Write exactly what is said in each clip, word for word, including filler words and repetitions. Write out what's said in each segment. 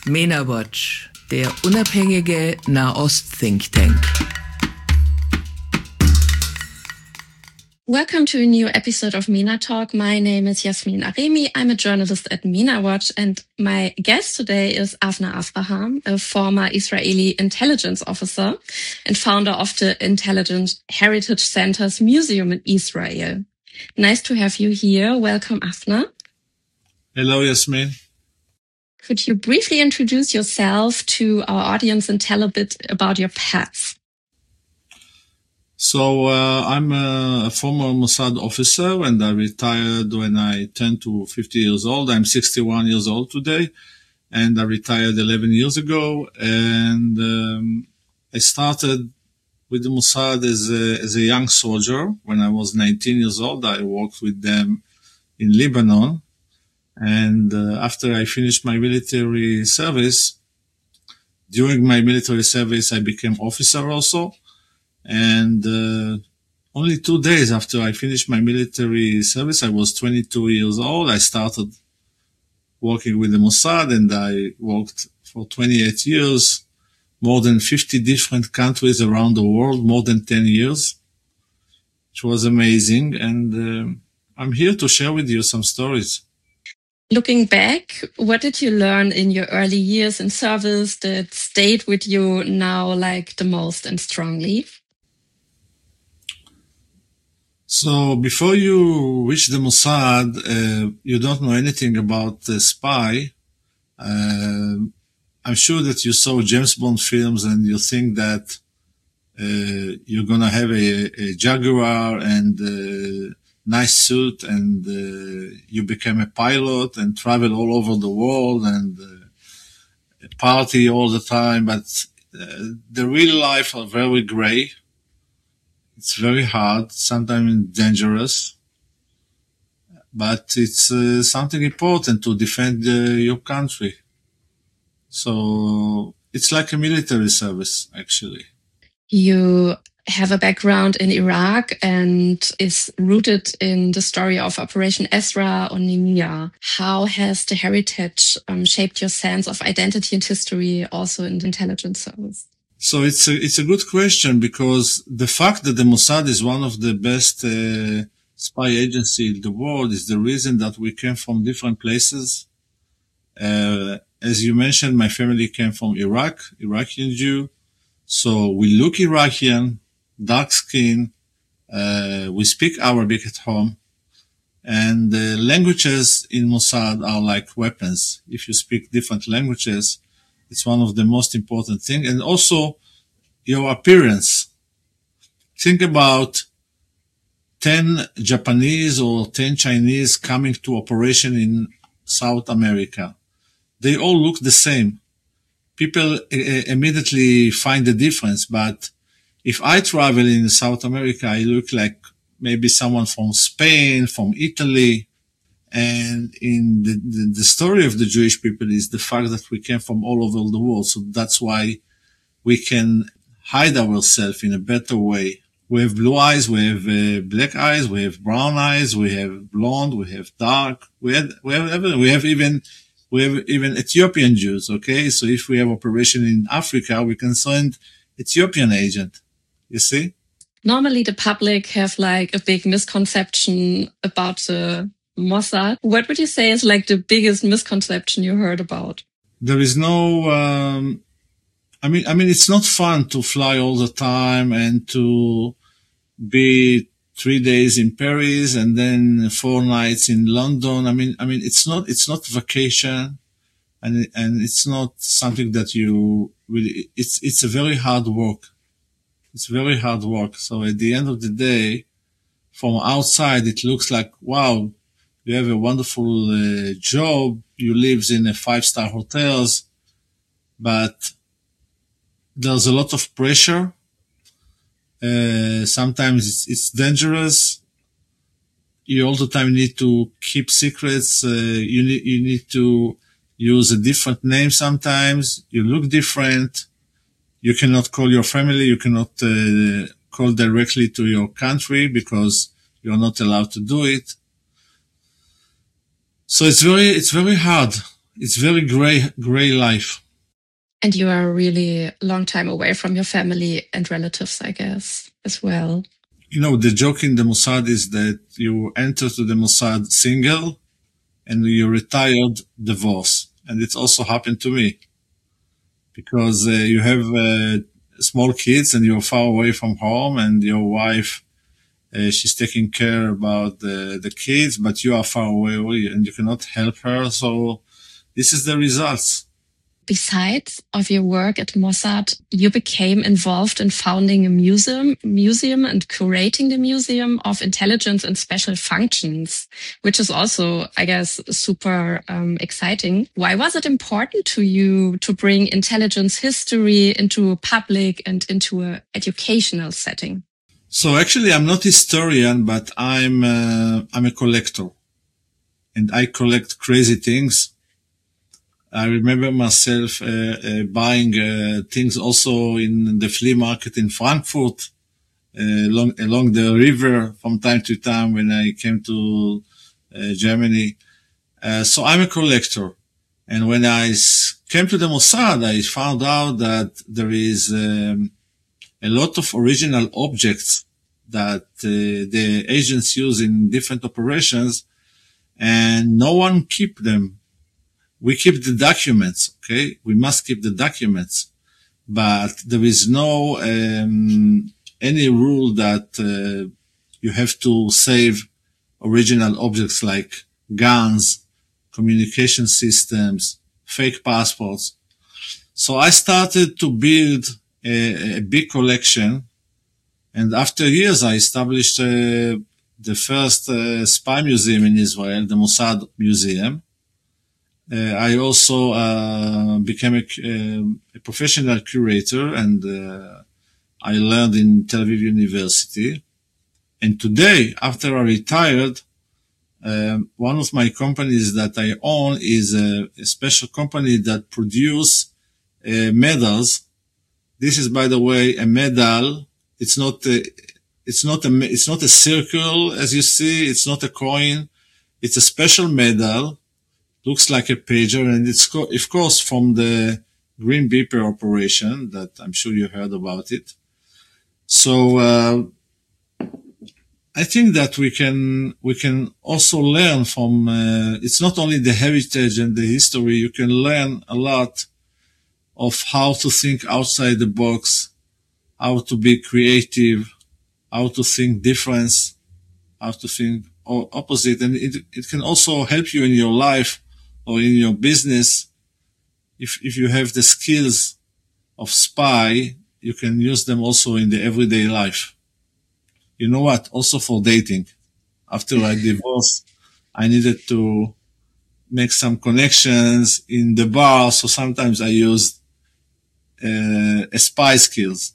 MENA Watch, der unabhängige Nahost-Think Tank. Welcome to a new episode of MENA Talk. My name is Yasmin Aremi. I'm a journalist at MENA Watch, and my guest today is Avner Avraham, a former Israeli intelligence officer and founder of the Intelligence Heritage Center's museum in Israel. Nice to have you here. Welcome, Avner. Hello, Yasmin. Could you briefly introduce yourself to our audience and tell a bit about your past? So uh, I'm a former Mossad officer, and I retired when I turned to fifty years old. I'm sixty-one years old today, and I retired eleven years ago. And um, I started with the Mossad as a, as a young soldier. When I was nineteen years old, I worked with them in Lebanon. And uh, after I finished my military service, during my military service, I became officer also. And uh, only two days after I finished my military service, I was twenty-two years old. I started working with the Mossad, and I worked for twenty-eight years, more than fifty different countries around the world, more than ten years, which was amazing. And uh, I'm here to share with you some stories. Looking back, what did you learn in your early years in service that stayed with you now like the most and strongly? So before you reach the Mossad, uh, you don't know anything about the spy. Uh, I'm sure that you saw James Bond films and you think that uh, you're going to have a, a Jaguar and a nice suit, and uh, you become a pilot and travel all over the world and uh, party all the time. But uh, the real life are very gray. It's very hard, sometimes dangerous, but it's uh, something important to defend uh, your country. So it's like a military service, actually. You have a background in Iraq and is rooted in the story of Operation Ezra or Nehemiah. How has the heritage um, shaped your sense of identity and history also in the intelligence service? So it's a, it's a good question, because the fact that the Mossad is one of the best uh, spy agency in the world is the reason that we came from different places. Uh, as you mentioned, my family came from Iraq, Iraqi Jew. So we look Iraqi, dark skin. Uh, we speak Arabic at home. And the languages in Mossad are like weapons. If you speak different languages, it's one of the most important things. And also your appearance. Think about ten Japanese or ten Chinese coming to operation in South America. They all look the same. People uh, immediately find the difference. But if I travel in South America, I look like maybe someone from Spain, from Italy. And in the, the, the story of the Jewish people is the fact that we came from all over the world. So that's why we can hide ourselves in a better way. We have blue eyes, we have uh, black eyes, we have brown eyes, we have blonde, we have dark. We have, we have, we have even, we have even Ethiopian Jews. Okay. So if we have operation in Africa, we can send Ethiopian agent. You see? Normally the public have like a big misconception about the Mossad. What would you say is like the biggest misconception you heard about? There is no, um, I mean, I mean, it's not fun to fly all the time and to be three days in Paris and then four nights in London. I mean, I mean, it's not, it's not vacation, and, and it's not something that you really, it's, it's a very hard work. It's very hard work. So at the end of the day, from outside, it looks like, wow, you have a wonderful uh, job. You live in a five-star hotels, but there's a lot of pressure. Uh, sometimes it's, it's dangerous. You all the time need to keep secrets. Uh, you need, you need to use a different name sometimes. You look different. You cannot call your family. You cannot uh, call directly to your country because you're not allowed to do it. So it's very, it's very hard. it's very gray, gray life. And you are really a long time away from your family and relatives, I guess, as well. You know, the joke in the Mossad is that you enter to the Mossad single and you retired divorce. And it's also happened to me because uh, you have uh, small kids and you're far away from home, and your wife, uh, she's taking care about the, the kids, but you are far away and you cannot help her. So this is the results. Besides of your work at Mossad, you became involved in founding a museum, museum and curating the Museum of Intelligence and Special Functions, which is also, I guess, super um, exciting. Why was it important to you to bring intelligence history into a public and into an educational setting? So actually, I'm not a historian, but I'm uh, I'm a collector, and I collect crazy things. I remember myself uh, uh, buying uh, things also in the flea market in Frankfurt, uh, along, along the river from time to time when I came to uh, Germany. Uh, so I'm a collector. And when I s- came to the Mossad, I found out that there is um, a lot of original objects that uh, the agents use in different operations, and no one keep them. We keep the documents, okay? We must keep the documents, but there is no um, any rule that uh, you have to save original objects like guns, communication systems, fake passports. So I started to build a, a big collection, and after years I established uh, the first uh, spy museum in Israel, the Mossad Museum. Uh, I also uh, became a, uh, a professional curator, and uh, I learned in Tel Aviv University. And today, after I retired, um, one of my companies that I own is a, a special company that produce uh, medals. This is, by the way, a medal. It's not a, it's not a, it's not a circle as you see. It's not a coin. It's a special medal. Looks like a pager, and it's, co- of course, from the Green Beeper operation that I'm sure you heard about it. So, uh, I think that we can, we can also learn from, uh, it's not only the heritage and the history, you can learn a lot of how to think outside the box, how to be creative, how to think difference, how to think opposite. And it, it can also help you in your life or in your business. If, if you have the skills of spy, you can use them also in the everyday life. You know what? Also for dating. After I divorced, I needed to make some connections in the bar. So sometimes I used uh, a spy skills.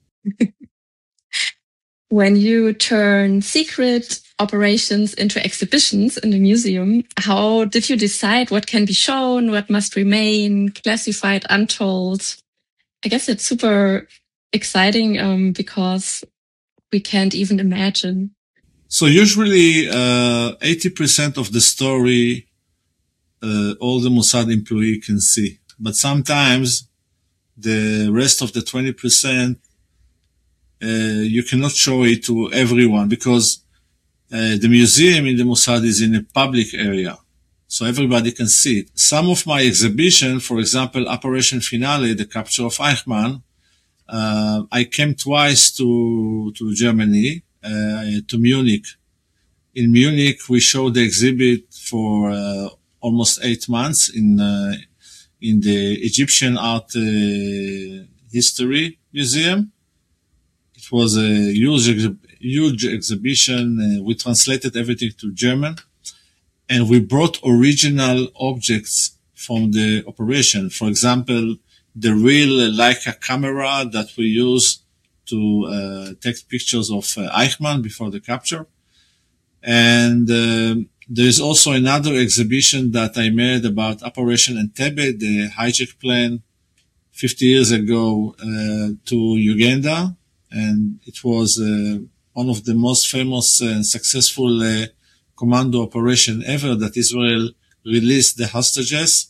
When you turn secret operations into exhibitions in the museum, how did you decide what can be shown, what must remain classified, untold? I guess it's super exciting um, because we can't even imagine. So usually uh, eighty percent of the story uh, all the Mossad employee can see. But sometimes the rest of the twenty percent Uh, you cannot show it to everyone because uh, the museum in the Mossad is in a public area, so everybody can see it. Some of my exhibition, for example, Operation Finale, the capture of Eichmann, uh, I came twice to to Germany, uh, to Munich. In Munich, we showed the exhibit for uh, almost eight months in uh, in the Egyptian Art uh, History Museum. It was a huge, huge exhibition. Uh, we translated everything to German, and we brought original objects from the operation. For example, the real Leica camera that we use to uh, take pictures of uh, Eichmann before the capture. And uh, there is also another exhibition that I made about Operation Entebbe, the hijack plane fifty years ago uh, to Uganda. And it was uh, one of the most famous and successful uh, commando operation ever that Israel released the hostages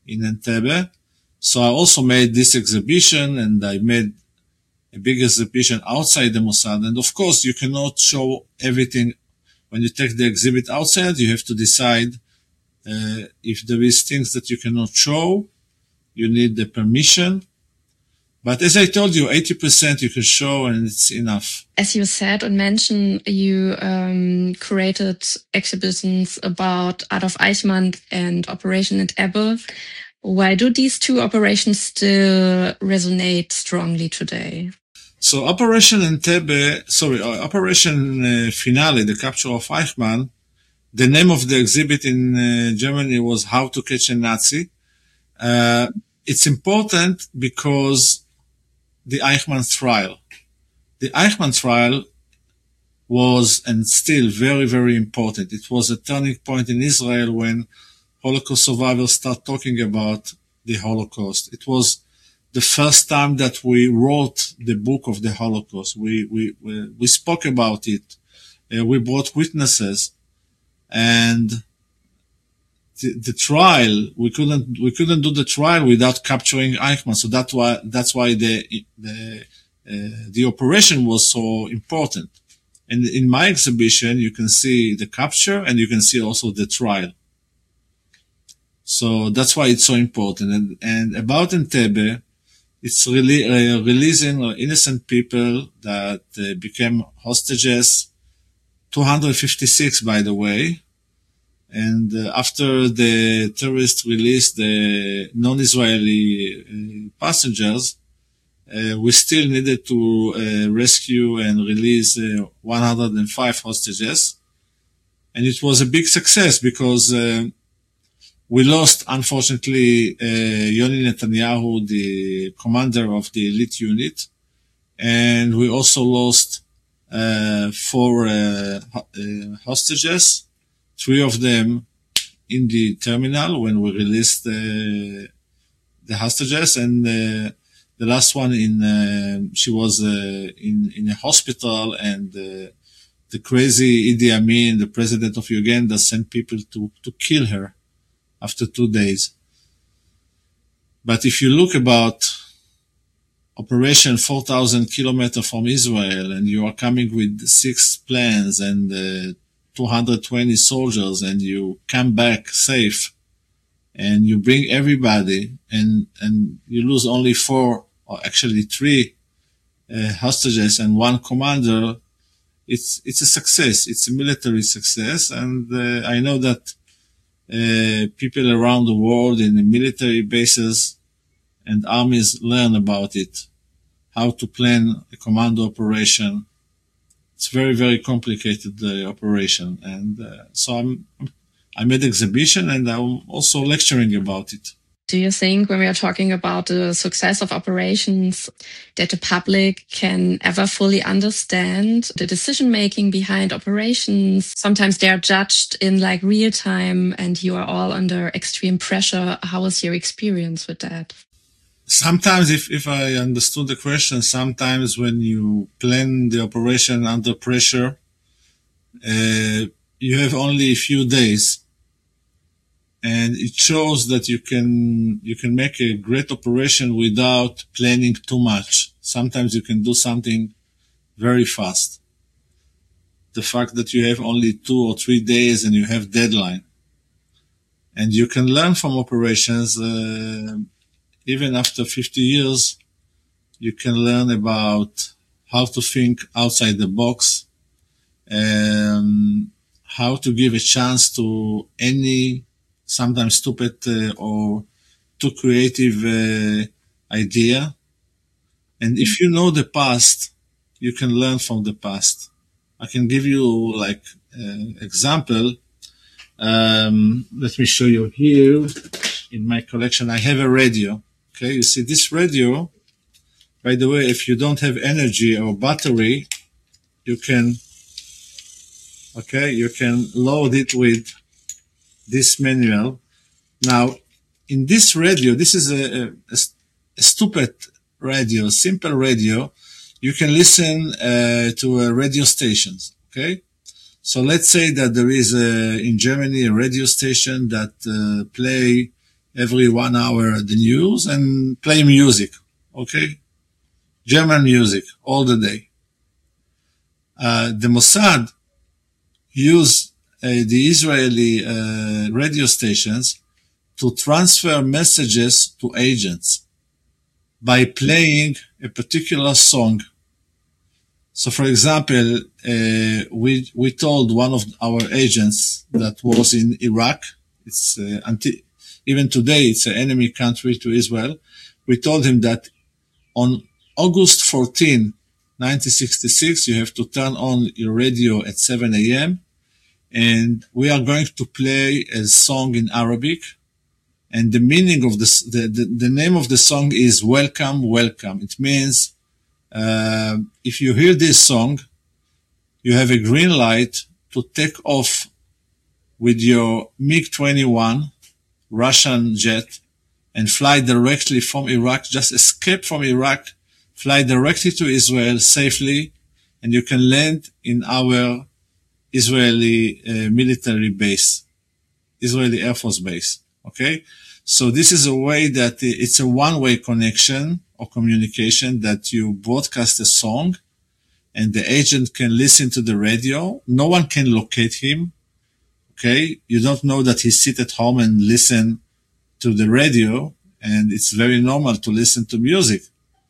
in Entebbe. So I also made this exhibition, and I made a big exhibition outside the Mossad. And of course, you cannot show everything. When you take the exhibit outside, you have to decide uh, if there is things that you cannot show. You need the permission. But as I told you, eighty percent you can show, and it's enough. As you said and mentioned, you um, created exhibitions about Adolf Eichmann and Operation Entebbe. Why do these two operations still resonate strongly today? So Operation Entebbe, sorry, Operation uh, Finale, the capture of Eichmann, the name of the exhibit in uh, Germany was How to Catch a Nazi. Uh, it's important because the Eichmann trial. The Eichmann trial was and still very, very important. It was a turning point in Israel when Holocaust survivors start talking about the Holocaust. It was the first time that we wrote the book of the Holocaust. We, we, we, we spoke about it. Uh, we brought witnesses, and the, the trial, we couldn't, we couldn't do the trial without capturing Eichmann. So that's why, that's why the, the, uh, the operation was so important. And in my exhibition, you can see the capture and you can see also the trial. So that's why it's so important. And, and about Entebbe, it's really uh, releasing innocent people that uh, became hostages, two hundred fifty-six, by the way. And uh, after the terrorists released the non-Israeli uh, passengers, uh, we still needed to uh, rescue and release uh, one hundred five hostages. And it was a big success because uh, we lost, unfortunately, uh, Yoni Netanyahu, the commander of the elite unit. And we also lost uh, four uh, uh, hostages, three of them in the terminal when we released uh, the hostages, and uh, the last one in, uh, she was uh, in, in a hospital, and uh, the crazy Idi Amin, the president of Uganda, sent people to, to kill her after two days. But if you look about operation four thousand kilometers from Israel, and you are coming with six planes and uh, two hundred twenty soldiers, and you come back safe, and you bring everybody, and, and you lose only four, or actually three uh, hostages and one commander, it's, it's a success. It's a military success. And uh, I know that Uh, people around the world in the military bases and armies learn about it, how to plan a commando operation. It's very, very complicated uh, operation. And uh, so I'm, I made exhibition, and I'm also lecturing about it. Do you think when we are talking about the success of operations that the public can ever fully understand the decision-making behind operations? Sometimes they are judged in like real time and you are all under extreme pressure. How was your experience with that? Sometimes, if, if I understood the question, sometimes when you plan the operation under pressure, uh, you have only a few days. And it shows that you can, you can make a great operation without planning too much. Sometimes you can do something very fast. The fact that you have only two or three days and you have deadline. And you can learn from operations, uh, even after fifty years, you can learn about how to think outside the box, um, how to give a chance to any sometimes stupid uh, or too creative uh, idea. And if you know the past, you can learn from the past. I can give you like an uh, example. Um, let me show you here in my collection. I have a radio. Okay, you see this radio. By the way, if you don't have energy or battery, you can, okay, you can load it with this manual. Now, in this radio, this is a, a, a stupid radio, simple radio. You can listen uh, to uh, radio stations, okay? So let's say that there is a, in Germany a radio station that uh, play every one hour the news and play music, okay? German music all the day. Uh, the Mossad used uh, the Israeli uh, radio stations to transfer messages to agents by playing a particular song. So, for example, uh, we we told one of our agents that was in Iraq. It's uh, until even today it's an enemy country to Israel. We told him that on August fourteenth, nineteen sixty-six, you have to turn on your radio at seven a.m. and we are going to play a song in Arabic. And the meaning of this, the, the, the name of the song is Welcome, Welcome. It means, uh, if you hear this song, you have a green light to take off with your MiG twenty-one Russian jet and fly directly from Iraq, just escape from Iraq, fly directly to Israel safely, and you can land in our Israeli uh, military base, Israeli Air Force base. Okay. So this is a way that it's a one-way connection or communication that you broadcast a song and the agent can listen to the radio. No one can locate him. Okay. You don't know that he sit at home and listen to the radio, and it's very normal to listen to music.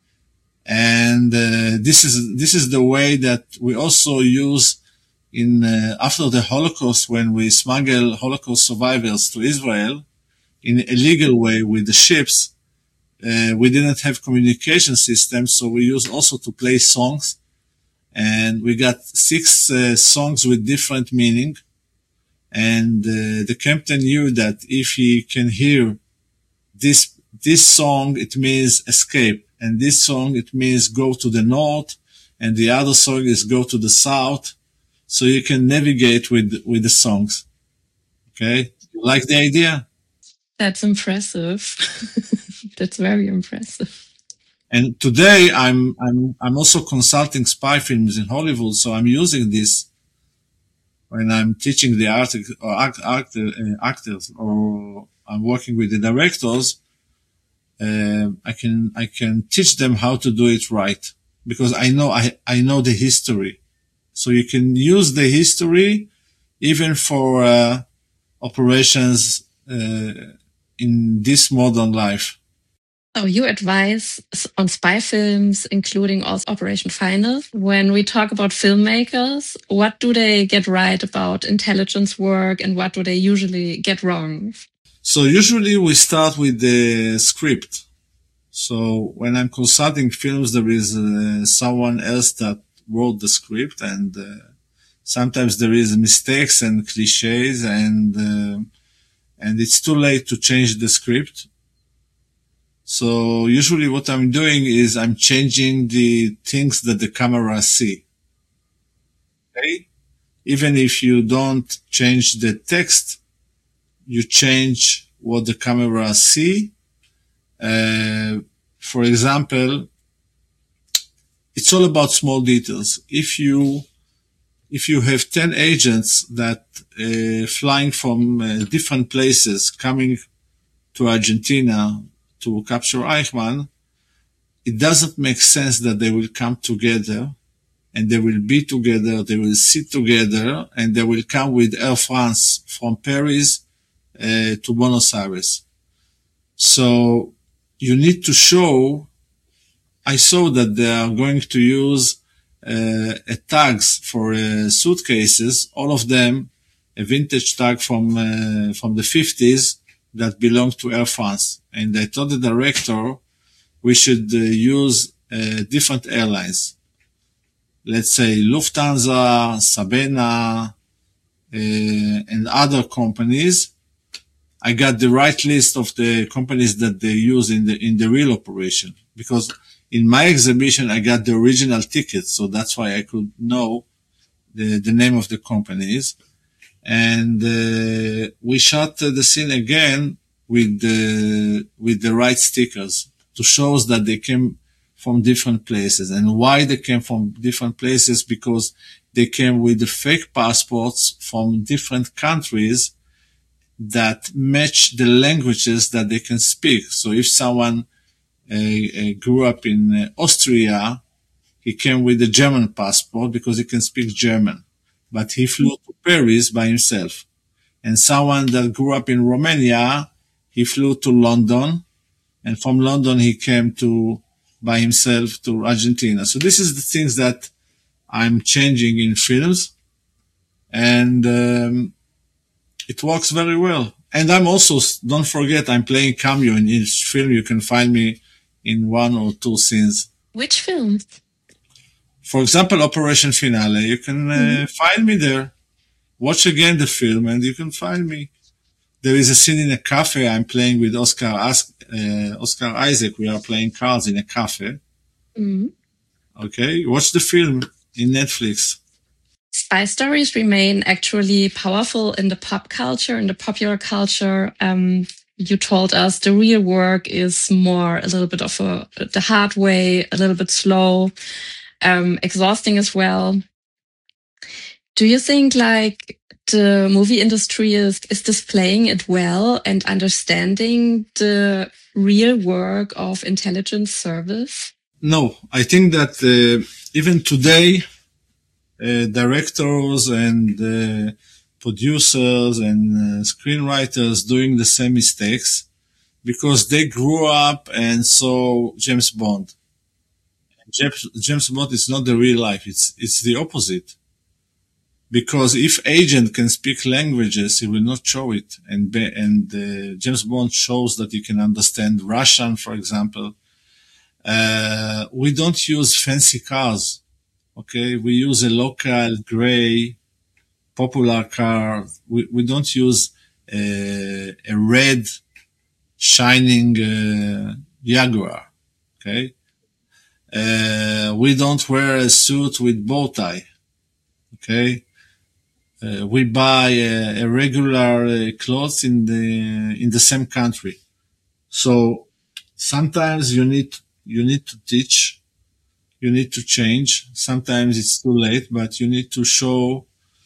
And uh, this is, this is the way that we also use in, uh, after the Holocaust, when we smuggle Holocaust survivors to Israel, in a legal way with the ships. Uh, we didn't have communication systems, so we used also to play songs. And we got six uh, songs with different meaning. And uh, the captain knew that if he can hear this, this song, it means escape. And this song, it means go to the north. And the other song is go to the south. So you can navigate with, with the songs. Okay. You like the idea? That's impressive. That's very impressive. And today I'm, I'm, I'm also consulting spy films in Hollywood. So I'm using this when I'm teaching the art, or act, actor, uh, actors, or I'm working with the directors. Uh, I can, I can teach them how to do it right because I know, I, I know the history. So you can use the history even for, uh, operations, uh, in this modern life. So you advise on spy films, including also Operation Finest. When we talk about filmmakers, what do they get right about intelligence work and what do they usually get wrong? So usually we start with the script. So when I'm consulting films, there is uh, someone else that wrote the script, and uh, sometimes there is mistakes and cliches, and uh, and it's too late to change the script. So usually what I'm doing is I'm changing the things that the camera see. Okay? Even if you don't change the text, you change what the camera see. Uh, for example, it's all about small details. If you, if you have ten agents that, uh, flying from uh, different places coming to Argentina to capture Eichmann, it doesn't make sense that they will come together and they will be together, they will sit together, and they will come with Air France from Paris uh, to Buenos Aires. So you need to show, I saw that they are going to use uh, a tags for uh, suitcases, all of them a vintage tag from uh, from the fifties, that belonged to Air France. And I told the director we should uh, use uh, different airlines. Let's say Lufthansa, Sabena, uh, and other companies. I got the right list of the companies that they use in the, in the real operation. Because in my exhibition, I got the original tickets. So that's why I could know the, the name of the companies. And uh, we shot uh, the scene again with the with the right stickers to show that they came from different places. And why they came from different places? Because they came with the fake passports from different countries, that match the languages that they can speak. So if someone uh, uh, grew up in uh, Austria, he came with a German passport because he can speak German, but he flew to Paris by himself. And someone that grew up in Romania, he flew to London, and from London he came to by himself to Argentina. So this is the things that I'm changing in films, and um, it works very well. And I'm also, don't forget, I'm playing cameo in each film. You can find me in one or two scenes. Which films? For example, Operation Finale. You can uh, mm-hmm. find me there. Watch again the film and you can find me. There is a scene in a cafe. I'm playing with Oscar, uh, Oscar Isaac. We are playing cards in a cafe. Mm-hmm. Okay. Watch the film in Netflix. Spy stories remain actually powerful in the pop culture, in the popular culture. Um, you told us the real work is more a little bit of a, the hard way, a little bit slow, um, exhausting as well. Do you think like the movie industry is, is displaying it well and understanding the real work of intelligence service? No, I think that uh, even today, uh, directors and uh, producers and uh, screenwriters doing the same mistakes because they grew up and saw James Bond. James, James Bond is not the real life. It's, it's the opposite. Because if agent can speak languages, he will not show it. And, be, and uh, James Bond shows that he can understand Russian, for example. Uh, we don't use fancy cars. Okay. We use a local gray popular car. We, we don't use uh, a red shining uh, Jaguar. Okay. Uh, we don't wear a suit with bow tie. Okay. Uh, we buy a, a regular uh, clothes in the in the same country. So sometimes you need you need to teach, you need to change. Sometimes it's too late, but you need to show.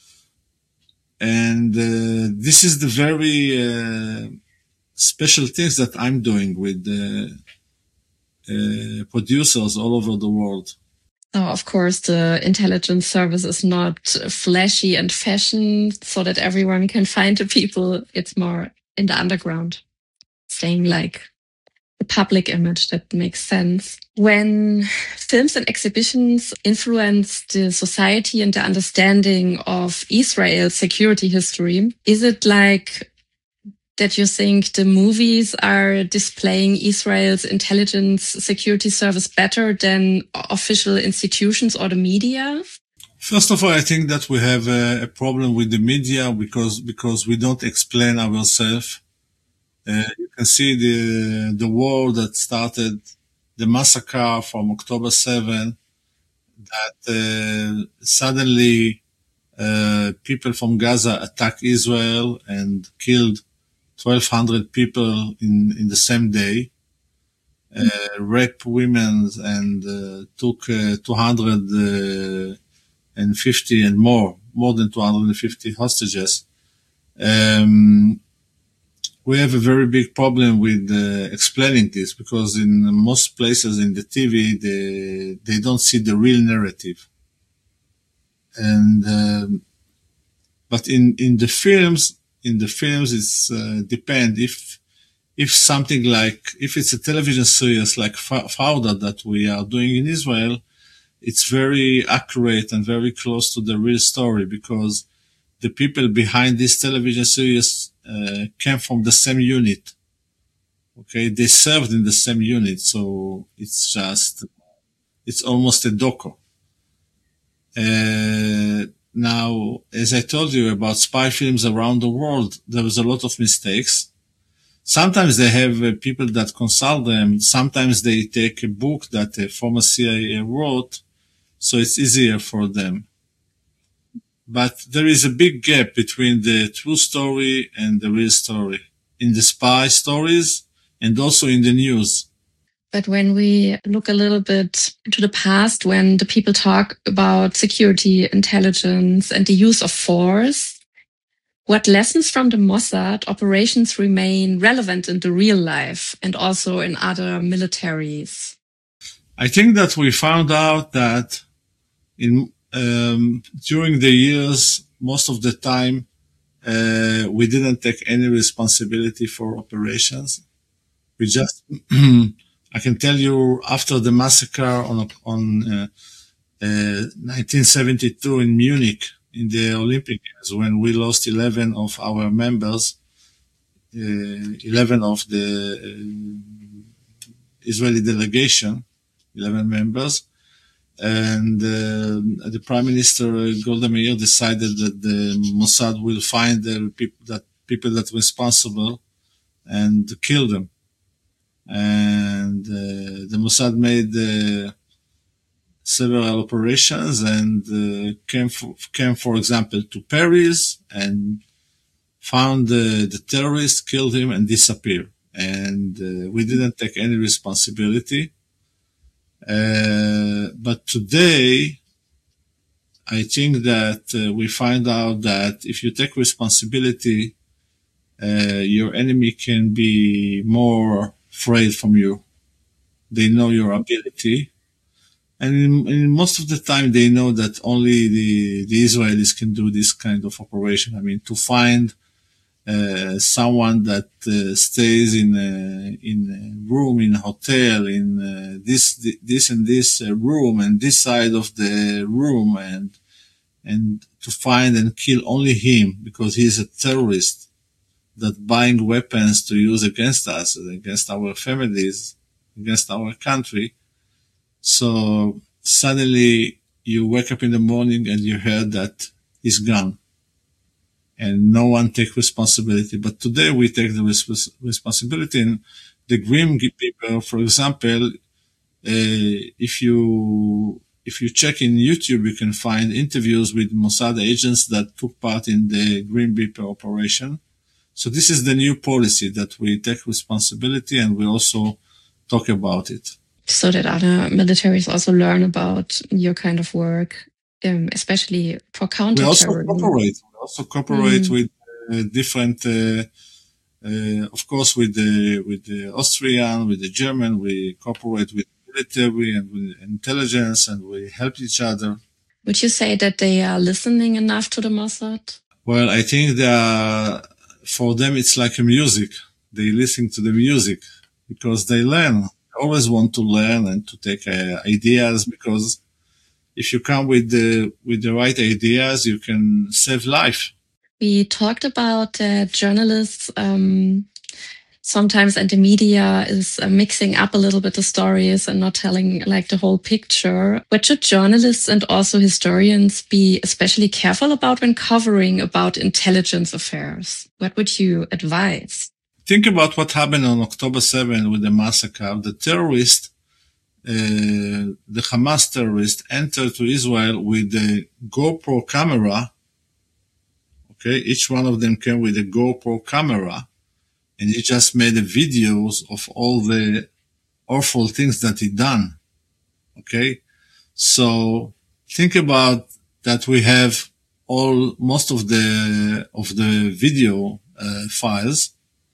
And uh, this is the very uh, special things that I'm doing with uh, uh, producers all over the world. So, of course, the intelligence service is not flashy and fashion so that everyone can find the people. It's more in the underground, staying like the public image that makes sense. When films and exhibitions influence the society and the understanding of Israel's security history, is it like that you think the movies are displaying Israel's intelligence security service better than official institutions or the media? First of all, I think that we have a, a problem with the media because, because we don't explain ourselves. Uh, you can see the, the war that started, the massacre from October seventh, that, uh, suddenly, uh, people from Gaza attacked Israel and killed twelve hundred people in, in the same day, uh, raped women and uh, took uh, two hundred fifty and more, more than two hundred fifty hostages. Um, we have a very big problem with uh, explaining this because in most places in the T V, they, they don't see the real narrative. And, um, but in, in the films, In the films, it's uh, depend if if something like if it's a television series like Fauda that we are doing in Israel, it's very accurate and very close to the real story because the people behind this television series uh, came from the same unit. Okay, they served in the same unit, so it's just it's almost a doco. Uh, Now, as I told you about spy films around the world, there was a lot of mistakes. Sometimes they have uh, people that consult them. Sometimes they take a book that a former C I A wrote, so it's easier for them. But there is a big gap between the true story and the real story in the spy stories and also in the news. But when we look a little bit to the past, when the people talk about security, intelligence, and the use of force, What lessons from the Mossad operations remain relevant in the real life and also in other militaries? I think that we found out that in um, during the years, most of the time, uh, we didn't take any responsibility for operations. We just, I can tell you, after the massacre on on uh, uh, nineteen seventy-two in Munich, in the Olympic Games, when we lost eleven of our members, uh, eleven of the uh, Israeli delegation, eleven members, and uh, the Prime Minister uh, Golda Meir decided that the Mossad will find the people that people that were responsible and kill them. And uh, the Mossad made uh, several operations and uh, came, for, came, for example, to Paris and found uh, the terrorist, killed him, and disappeared. And uh, we didn't take any responsibility. Uh, but today, I think that uh, we find out that if you take responsibility, uh, your enemy can be more afraid from you. They know your ability. And in, in most of the time, they know that only the, the Israelis can do this kind of operation. I mean, to find uh, someone that uh, stays in a, in a room, in a hotel, in uh, this, this and this uh, room, and this side of the room, and and to find and kill only him because he's a terrorist that buying weapons to use against us, against our families, against our country. So suddenly you wake up in the morning and you heard that he's gone and no one take responsibility. But today we take the res- responsibility, and the Grim people, for example, uh, if you, if you check in YouTube, you can find interviews with Mossad agents that took part in the Green Reaper operation. So this is the new policy, that we take responsibility and we also talk about it. So that other militaries also learn about your kind of work, um, especially for counterterrorism. We also cooperate. We also cooperate mm. with uh, different, uh, uh, of course, with the with the Austrian, with the German. We cooperate with military and with intelligence, and we help each other. Would you say that they are listening enough to the Mossad? Well, I think they are. For them, it's like a music. They listen to the music because they learn. They always want to learn and to take uh, ideas, because if you come with the with the right ideas, you can save life. We talked about uh, journalists. Um, sometimes, and the media is uh, mixing up a little bit the stories and not telling like the whole picture. What should journalists and also historians be especially careful about when covering about intelligence affairs? What would you advise? Think about what happened on October seventh with the massacre. The terrorist, uh, the Hamas terrorist, entered to Israel with a GoPro camera. Okay, each one of them came with a GoPro camera. And he just made the videos of all the awful things that he done. Okay. So think about that. We have all, most of the, of the video, uh, files,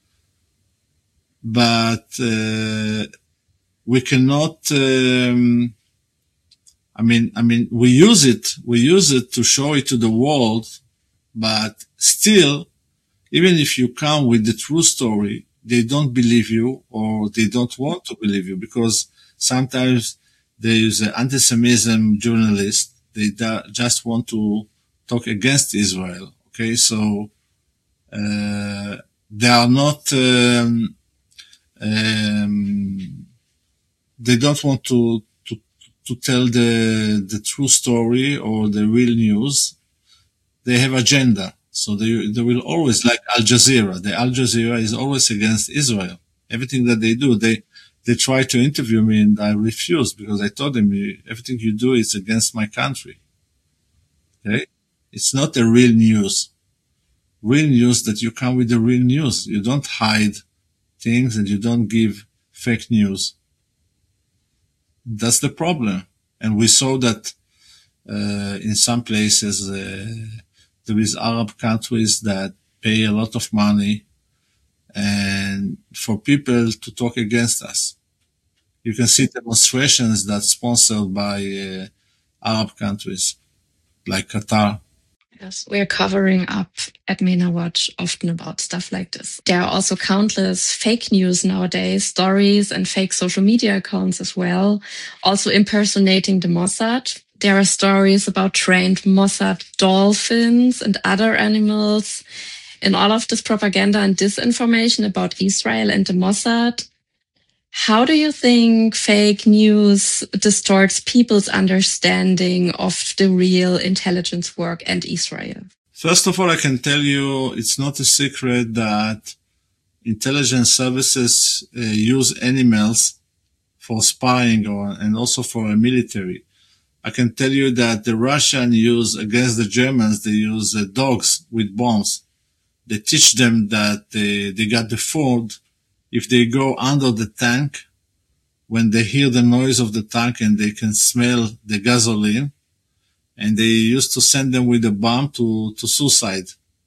but, uh, we cannot, um, I mean, I mean, we use it, we use it to show it to the world, but still, even if you come with the true story, they don't believe you, or they don't want to believe you, because sometimes there is an anti-Semitism journalist. They da- just want to talk against Israel. Okay. So, uh, they are not, um, um, they don't want to, to, to tell the, the true story or the real news. They have agenda. So they, they will always, like Al Jazeera. The Al Jazeera is always against Israel. Everything that they do, they, they try to interview me and I refused, because I told them, everything you do is against my country. Okay. It's not a real news. Real news, that you come with the real news. You don't hide things and you don't give fake news. That's the problem. And we saw that, uh, in some places, uh, there is Arab countries that pay a lot of money, and for people to talk against us. You can see demonstrations that's sponsored by uh, Arab countries like Qatar. Yes, we're covering up at MENA Watch often about stuff like this. There are also countless fake news nowadays, stories and fake social media accounts as well, also impersonating the Mossad. There are stories about trained Mossad dolphins and other animals. In all of this propaganda and disinformation about Israel and the Mossad, how do you think fake news distorts people's understanding of the real intelligence work and Israel? First of all, I can tell you it's not a secret that intelligence services uh, use animals for spying or, and also for a military. I can tell you that the Russians use, against the Germans, they use uh, dogs with bombs. They teach them that they, they got the food. If they go under the tank, when they hear the noise of the tank and they can smell the gasoline, and they used to send them with a bomb to, to suicide.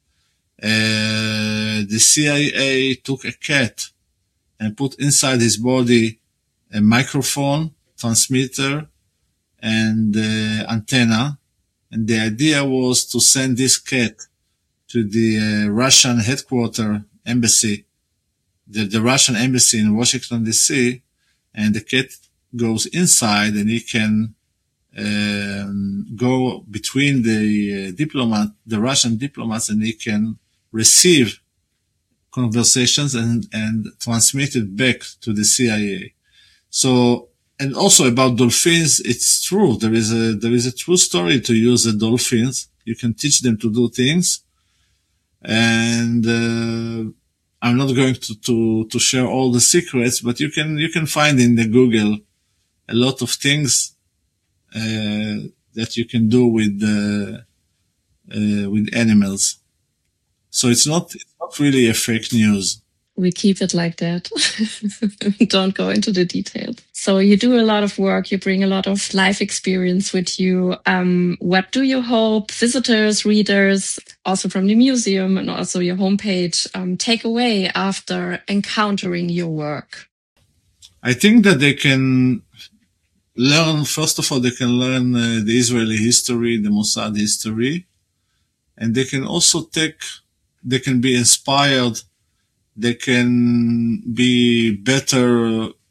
Uh, the C I A took a cat and put inside his body a microphone, transmitter, and uh, antenna. And the idea was to send this cat to the uh, Russian headquarters embassy, the, the Russian embassy in Washington, D C, and the cat goes inside and he can um, go between the uh, diplomat, the Russian diplomats, and he can receive conversations and, and transmit it back to the C I A. So, and also about dolphins, it's true. There is a, there is a true story to use the dolphins. You can teach them to do things. And, uh, I'm not going to, to, to share all the secrets, but you can, you can find in the Google a lot of things, uh, that you can do with, uh, uh, with animals. So it's not, it's not really a fake news. We keep it like that. Don't go into the details. So you do a lot of work. You bring a lot of life experience with you. Um, what do you hope visitors, readers, also from the museum and also your homepage, um, take away after encountering your work? I think that they can learn, first of all, they can learn uh, the Israeli history, the Mossad history, and they can also take, they can be inspired. They can be better, uh,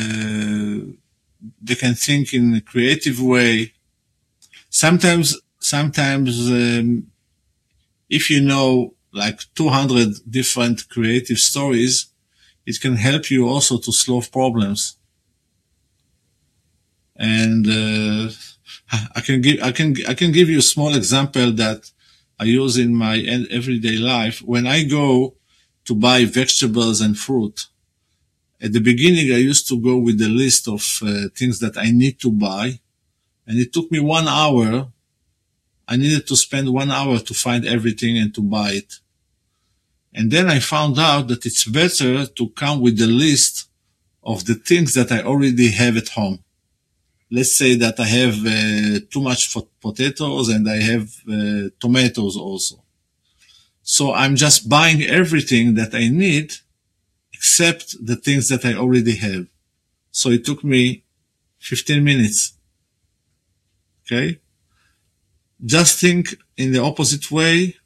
they can think in a creative way. Sometimes, sometimes, um, if you know like two hundred different creative stories, it can help you also to solve problems. And, uh, I can give, I can, I can give you a small example that I use in my everyday life. When I go to buy vegetables and fruit, at the beginning, I used to go with a list of uh, things that I need to buy. And it took me one hour. I needed to spend one hour to find everything and to buy it. And then I found out that it's better to come with a list of the things that I already have at home. Let's say that I have uh, too much for potatoes and I have uh, tomatoes also. So I'm just buying everything that I need except the things that I already have. So it took me fifteen minutes. Okay. Just think in the opposite way.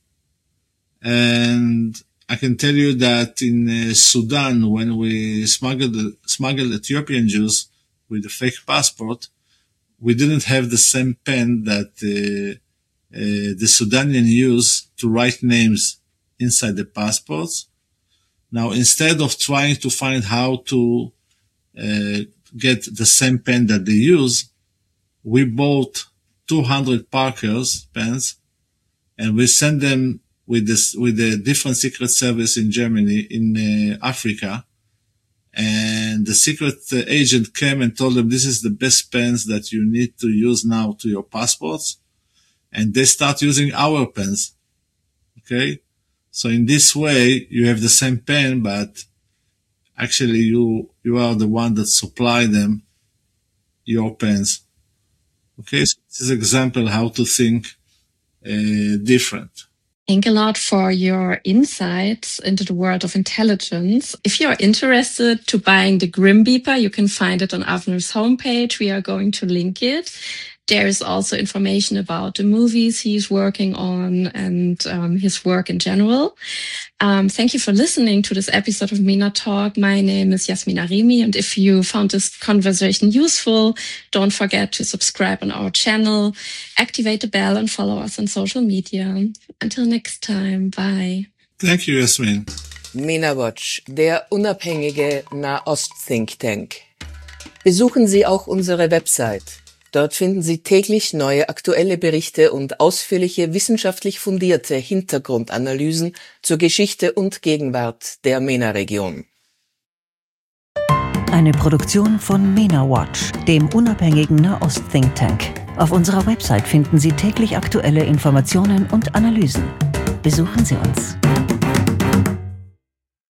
And I can tell you that in uh, Sudan, when we smuggled, smuggled Ethiopian Jews with a fake passport, we didn't have the same pen that uh, uh, the Sudanian use to write names inside the passports. Now, instead of trying to find how to uh, get the same pen that they use, we bought two hundred Parker's pens and we sent them with this, with a different secret service in Germany, in uh, Africa. And the secret uh, agent came and told them, this is the best pens that you need to use now to your passports. And they start using our pens. Okay. So in this way, you have the same pen, but actually you, you are the one that supply them your pens. Okay. So this is an example how to think uh, different. Thank a lot for your insights into the world of intelligence. If you're interested to buying the Grim Beeper, you can find it on Avner's homepage. We are going to link it. There is also information about the movies he's working on and um, his work in general. Um, thank you for listening to this episode of MENA Talk. My name is Yasmin Arimi, and if you found this conversation useful, don't forget to subscribe on our channel, activate the bell, and follow us on social media. Until next time, bye. Thank you, Yasmin. MENA Watch, der unabhängige Nahost-Think Tank. Besuchen Sie auch unsere Website. Dort finden Sie täglich neue aktuelle Berichte und ausführliche wissenschaftlich fundierte Hintergrundanalysen zur Geschichte und Gegenwart der MENA-Region. Eine Produktion von MENA Watch, dem unabhängigen Nahost-Think Tank. Auf unserer Website finden Sie täglich aktuelle Informationen und Analysen. Besuchen Sie uns.